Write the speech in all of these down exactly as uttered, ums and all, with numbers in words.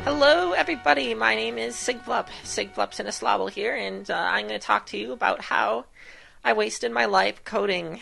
Hello, everybody. My name is Sigflup, Sigflup Sinislobble here, and uh, I'm going to talk to you about how I wasted my life coding.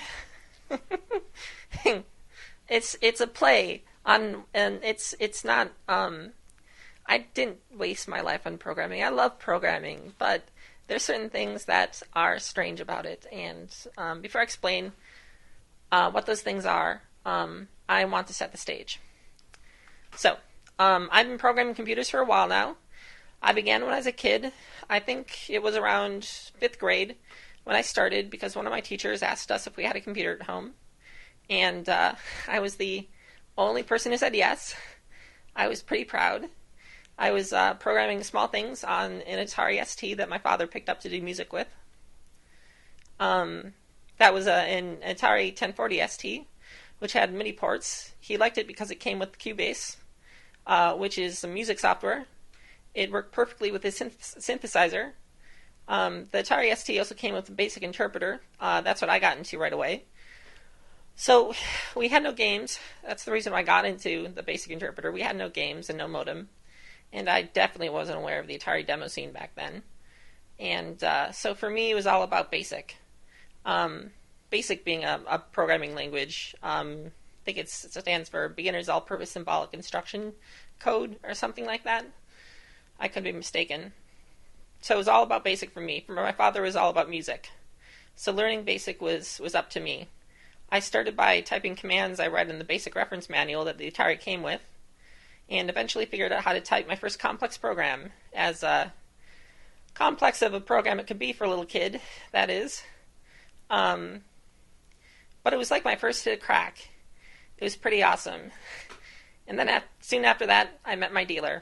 it's it's a play on, and it's it's not. Um, I didn't waste my life on programming. I love programming, but there's certain things that are strange about it. And um, before I explain uh, what those things are, um, I want to set the stage. So. Um, I've been programming computers for a while now. I began when I was a kid. I think it was around fifth grade when I started because one of my teachers asked us if we had a computer at home. And uh, I was the only person who said yes. I was pretty proud. I was uh, programming small things on an Atari S T that my father picked up to do music with. Um, that was uh, an Atari ten forty S T, which had MIDI ports. He liked it because it came with Cubase. Uh, which is some music software. It worked perfectly with his synth- synthesizer. Um, the Atari S T also came with a basic interpreter. Uh, that's what I got into right away. So we had no games. That's the reason why I got into the basic interpreter. We had no games and no modem. And I definitely wasn't aware of the Atari demo scene back then. And uh, so for me, it was all about BASIC. Um, BASIC being a, a programming language. Um, I think it's, it stands for Beginner's All-Purpose Symbolic Instruction Code or something like that. I could be mistaken. So it was all about BASIC for me. For my father, it was all about music. So learning BASIC was, was up to me. I started by typing commands I read in the BASIC reference manual that the Atari came with, and eventually figured out how to type my first complex program, as uh, complex of a program it could be for a little kid, that is. Um, but it was like my first hit of crack. It was pretty awesome. And then at, soon after that, I met my dealer.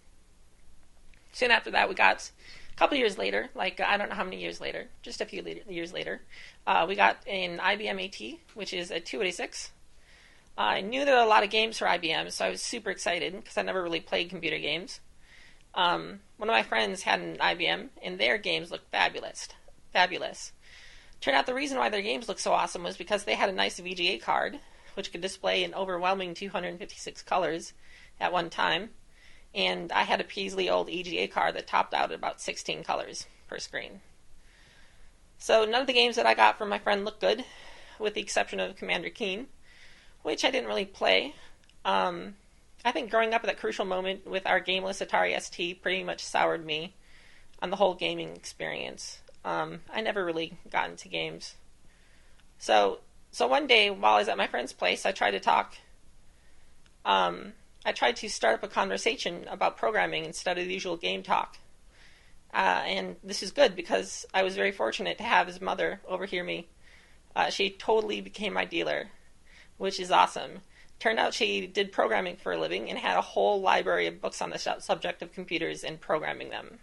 Soon after that, we got, a couple years later, like I don't know how many years later, just a few le- years later, uh, we got an I B M A T, which is a two eighty-six. Uh, I knew there were a lot of games for I B M, so I was super excited because I never really played computer games. Um, one of my friends had an I B M, and their games looked fabulous. Fabulous. Turned out the reason why their games looked so awesome was because they had a nice V G A card, which could display an overwhelming two hundred fifty-six colors at one time. And I had a Peasley old E G A card that topped out at about sixteen colors per screen. So none of the games that I got from my friend looked good, with the exception of Commander Keen, which I didn't really play. Um, I think growing up at that crucial moment with our gameless Atari S T pretty much soured me on the whole gaming experience. Um, I never really got into games. So... So one day, while I was at my friend's place, I tried to talk, um, I tried to start up a conversation about programming instead of the usual game talk. Uh, and this is good because I was very fortunate to have his mother overhear me. Uh, she totally became my dealer, which is awesome. Turned out she did programming for a living and had a whole library of books on the subject of computers and programming them.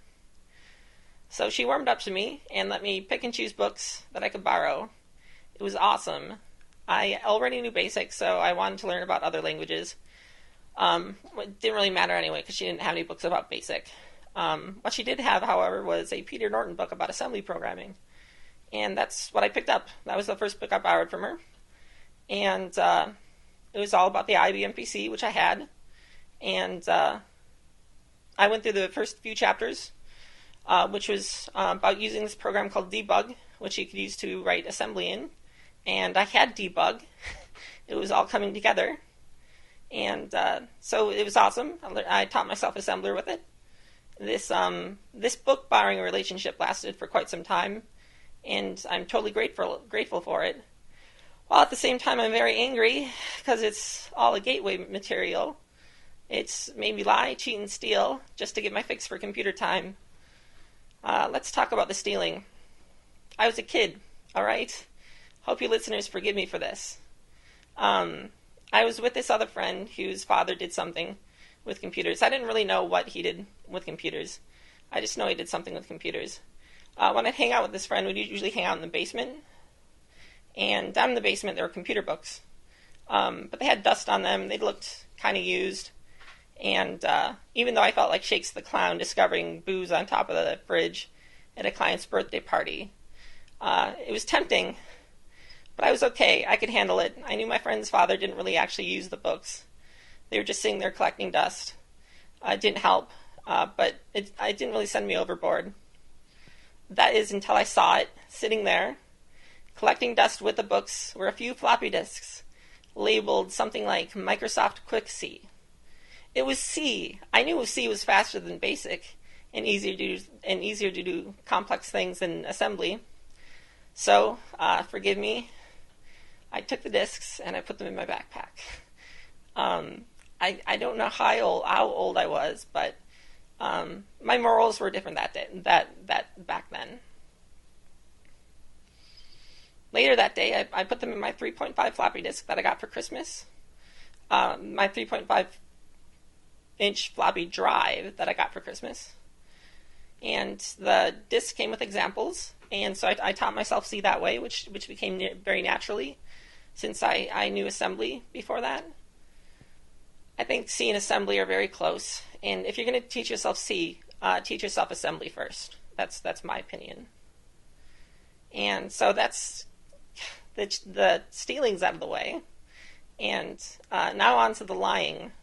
So she warmed up to me and let me pick and choose books that I could borrow. It was awesome. I already knew BASIC, so I wanted to learn about other languages. Um, it didn't really matter anyway, because she didn't have any books about BASIC. Um, what she did have, however, was a Peter Norton book about assembly programming. And that's what I picked up. That was the first book I borrowed from her. And uh, it was all about the I B M P C, which I had. And uh, I went through the first few chapters, uh, which was uh, about using this program called Debug, which you could use to write assembly in. And I had Debug. It was all coming together. And uh, so it was awesome. I taught myself assembler with it. This um, this book borrowing relationship lasted for quite some time, and I'm totally grateful grateful for it. While at the same time I'm very angry because it's all a gateway material. It's made me lie, cheat, and steal just to get my fix for computer time. Uh, let's talk about the stealing. I was a kid, all right? Hope you listeners forgive me for this. Um, I was with this other friend whose father did something with computers. I didn't really know what he did with computers. I just know he did something with computers. Uh, when I'd hang out with this friend, we'd usually hang out in the basement. And down in the basement, there were computer books. Um, but they had dust on them. They looked kind of used. And uh, even though I felt like Shakes the Clown discovering booze on top of the fridge at a client's birthday party, uh, it was tempting. But I was okay. I could handle it. I knew my friend's father didn't really actually use the books. They were just sitting there collecting dust. uh, didn't help, uh, but it, it didn't really send me overboard. That is until I saw it sitting there, collecting dust with the books were a few floppy disks, labeled something like Microsoft Quick C. It was C. I knew C was faster than BASIC and easier to do, and easier to do complex things than assembly. So, uh, forgive me, I took the disks and I put them in my backpack. Um, I I don't know how old, how old I was, but um, my morals were different that day, that that back then. Later that day, I, I put them in my three point five floppy disk that I got for Christmas. Um, my three point five inch floppy drive that I got for Christmas. And the disk came with examples, and so I, I taught myself C that way, which which became ne- very naturally, since I, I knew assembly before that. I think C and assembly are very close, and if you're going to teach yourself C, uh, teach yourself assembly first. That's that's my opinion. And so that's the, the stealing's out of the way, and uh, now on to the lying.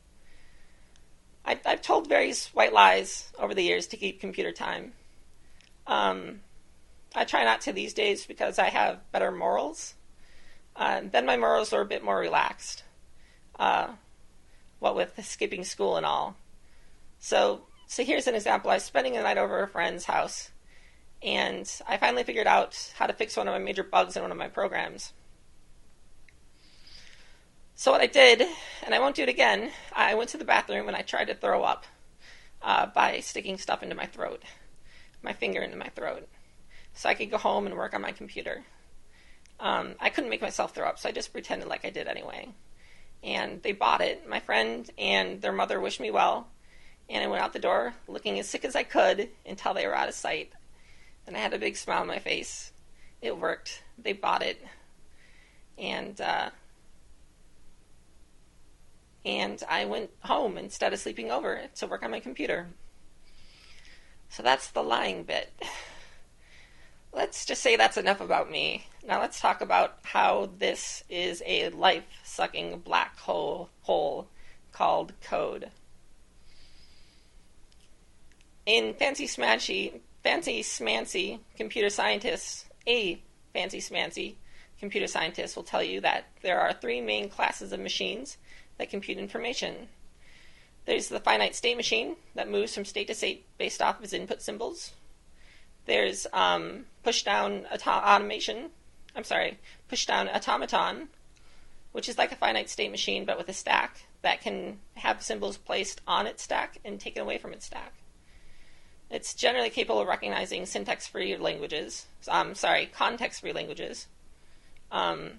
I, I've told various white lies over the years to keep computer time. Um, I try not to these days because I have better morals. Uh, then my morals are a bit more relaxed. Uh, what with skipping school and all. So, so here's an example. I was spending the night over at a friend's house, and I finally figured out how to fix one of my major bugs in one of my programs. So what I did, and I won't do it again, I went to the bathroom and I tried to throw up uh, by sticking stuff into my throat, my finger into my throat, so I could go home and work on my computer. Um, I couldn't make myself throw up, so I just pretended like I did anyway. And they bought it. My friend and their mother wished me well, and I went out the door looking as sick as I could until they were out of sight. And I had a big smile on my face. It worked. They bought it. And, uh, and I went home instead of sleeping over to work on my computer. So that's the lying bit. Let's just say that's enough about me. Now let's talk about how this is a life-sucking black hole, hole called code. In fancy smashy, fancy smancy computer scientists, a fancy smancy computer scientist will tell you that there are three main classes of machines that compute information. There's the finite state machine that moves from state to state based off of its input symbols. There's um, push-down auto- automation, I'm sorry, push-down automaton, which is like a finite state machine but with a stack that can have symbols placed on its stack and taken away from its stack. It's generally capable of recognizing syntax-free languages, um, sorry, context-free languages. Um,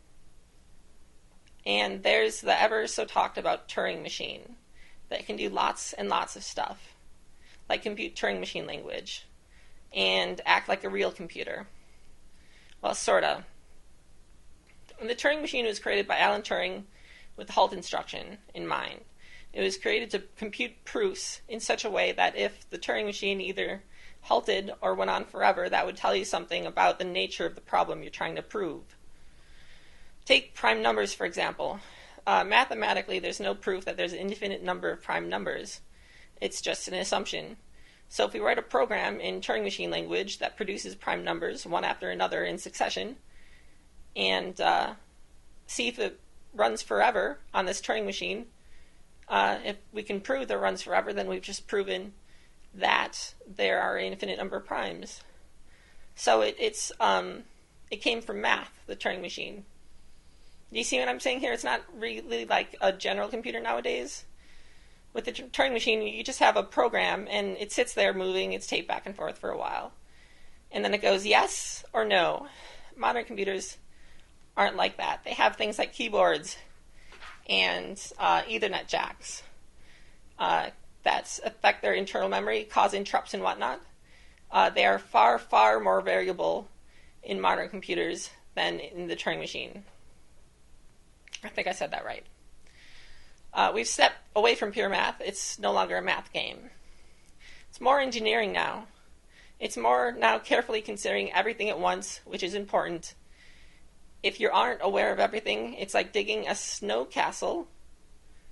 and there's the ever-so-talked-about Turing machine that can do lots and lots of stuff, like compute Turing machine language, and act like a real computer. Well, sorta. The Turing machine was created by Alan Turing with the halt instruction in mind. It was created to compute proofs in such a way that if the Turing machine either halted or went on forever, that would tell you something about the nature of the problem you're trying to prove. Take prime numbers, for example. Uh, mathematically, there's no proof that there's an infinite number of prime numbers. It's just an assumption. So if we write a program in Turing machine language that produces prime numbers one after another in succession, and uh, see if it runs forever on this Turing machine, uh, if we can prove that it runs forever, then we've just proven that there are an infinite number of primes. So it, it's um, it came from math, the Turing machine. Do you see what I'm saying here? It's not really like a general computer nowadays. With the Turing machine, you just have a program, and it sits there moving its tape back and forth for a while. And then it goes yes or no. Modern computers aren't like that. They have things like keyboards and uh, Ethernet jacks uh, that affect their internal memory, cause interrupts and whatnot. Uh, they are far, far more variable in modern computers than in the Turing machine. I think I said that right. Uh, we've stepped away from pure math. It's no longer a math game. It's more engineering now. It's more now carefully considering everything at once, which is important. If you aren't aware of everything, it's like digging a snow castle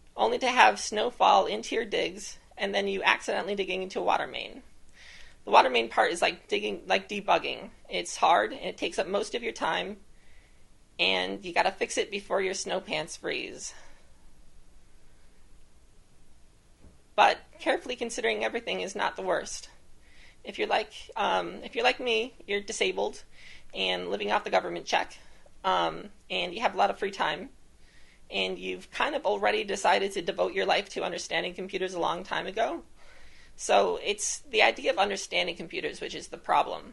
only to have snow fall into your digs, and then you accidentally digging into a water main. The water main part is like digging, like debugging. It's hard, and it takes up most of your time, and you gotta fix it before your snow pants freeze. But carefully considering everything is not the worst. If you're like, um, if you're like me, you're disabled and living off the government check, um, and you have a lot of free time, and you've kind of already decided to devote your life to understanding computers a long time ago. So it's the idea of understanding computers which is the problem.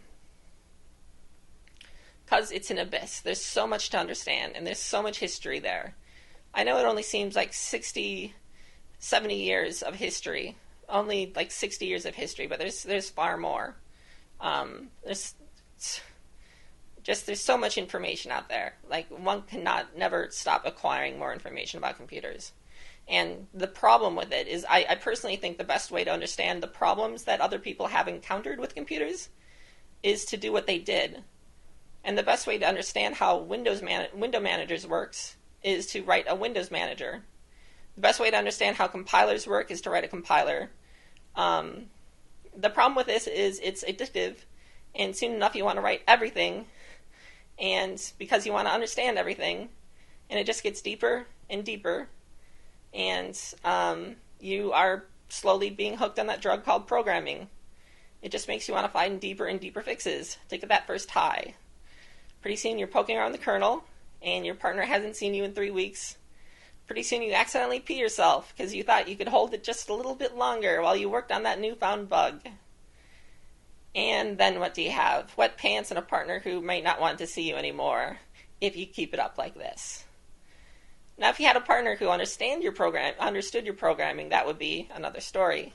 Because it's an abyss. There's so much to understand, and there's so much history there. I know it only seems like sixty, seventy years of history. Only like sixty years of history, but there's there's far more. Um, there's just there's so much information out there. Like, one cannot never stop acquiring more information about computers. And the problem with it is, I, I personally think the best way to understand the problems that other people have encountered with computers is to do what they did. And the best way to understand how Windows man- window managers works is to write a Windows manager. The best way to understand how compilers work is to write a compiler. Um, the problem with this is it's addictive, and soon enough you want to write everything, and because you want to understand everything, and it just gets deeper and deeper, and um, you are slowly being hooked on that drug called programming. It just makes you want to find deeper and deeper fixes to get that first high. Pretty soon you're poking around the kernel, and your partner hasn't seen you in three weeks. Pretty soon you accidentally pee yourself because you thought you could hold it just a little bit longer while you worked on that newfound bug. And then what do you have? Wet pants and a partner who might not want to see you anymore if you keep it up like this. Now, if you had a partner who understand your program, understood your programming, that would be another story.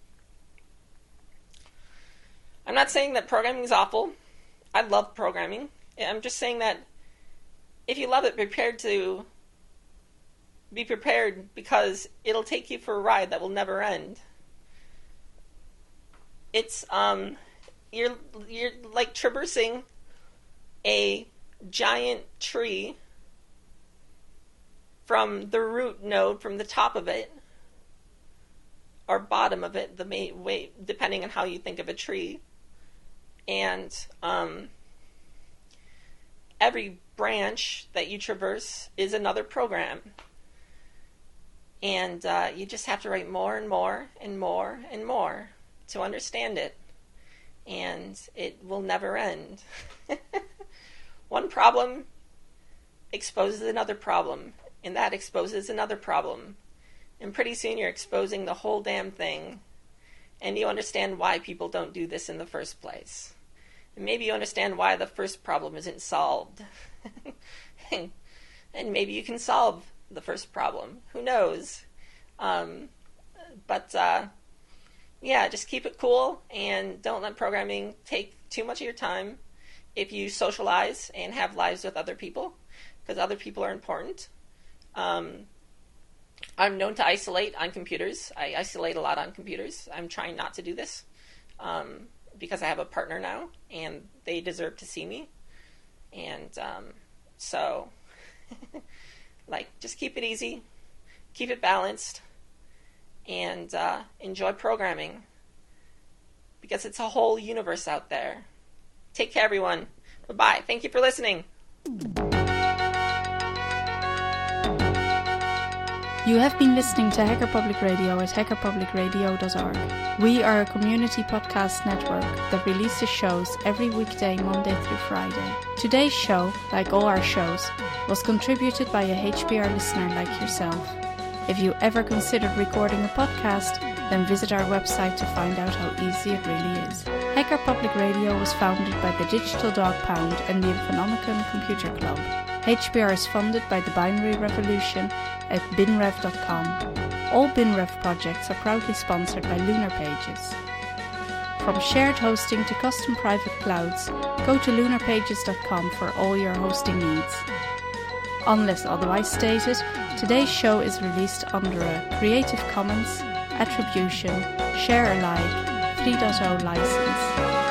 I'm not saying that programming is awful. I love programming. I'm just saying that if you love it, prepared to be prepared, because it'll take you for a ride that will never end. It's um, you're you're like traversing a giant tree from the root node, from the top of it, or bottom of it, the main way, depending on how you think of a tree. And um, every branch that you traverse is another program. And uh, you just have to write more and more and more and more to understand it. And it will never end. One problem exposes another problem, and that exposes another problem. And pretty soon you're exposing the whole damn thing. And you understand why people don't do this in the first place. And maybe you understand why the first problem isn't solved. And maybe you can solve the first problem. Who knows? Um, but, uh, yeah, just keep it cool and don't let programming take too much of your time if you socialize and have lives with other people, because other people are important. Um, I'm known to isolate on computers. I isolate a lot on computers. I'm trying not to do this um, because I have a partner now, and they deserve to see me. And um, so... Like, just keep it easy, keep it balanced, and uh, enjoy programming. Because it's a whole universe out there. Take care, everyone. Bye-bye. Thank you for listening. You have been listening to Hacker Public Radio at hacker public radio dot org. We are a community podcast network that releases shows every weekday, Monday through Friday. Today's show, like all our shows, was contributed by a H P R listener like yourself. If you ever considered recording a podcast, then visit our website to find out how easy it really is. Hacker Public Radio was founded by the Digital Dog Pound and the Infonomicon Computer Club. H P R is funded by the Binary Revolution at bin rev dot com. All BinRev projects are proudly sponsored by Lunar Pages. From shared hosting to custom private clouds, go to lunar pages dot com for all your hosting needs. Unless otherwise stated, today's show is released under a Creative Commons Attribution Share Alike three point oh license.